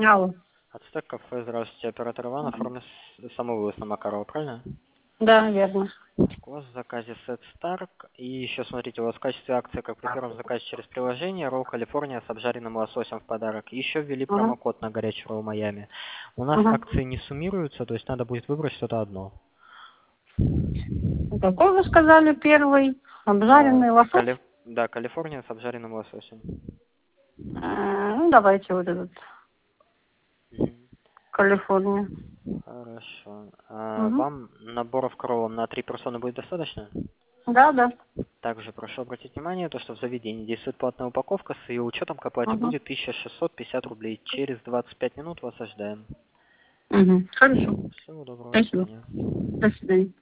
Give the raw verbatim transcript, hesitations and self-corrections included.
Алло. Ацтек кафе, здравствуйте, оператор Иван, оформлен с- самовывоз на Макарова, правильно? Да, верно. Так, у вас в заказе Set Stark, и еще смотрите, у вас в качестве акции, как при первом заказе через приложение, ролл Калифорния с обжаренным лососем в подарок. И еще ввели Ага. промокод на горячий ролл Майами. У нас Ага. акции не суммируются, то есть надо будет выбрать что-то одно. Какой вы сказали первый? А, Обжаренный лосось? Кали- Да, Калифорния с обжаренным лососем. Э, Ну, давайте вот этот. Мгм. Калифорния. Хорошо. А, Угу. вам наборов к роллам на три персоны будет достаточно? Да, да. Также прошу обратить внимание, то, что в заведении действует платная упаковка, с ее учетом к оплате Угу. будет тысяча шестьсот пятьдесят рублей. Через двадцать пять минут вас ожидаем. Угу. Хорошо. Всего доброго, до Спасибо. свидания. До свидания.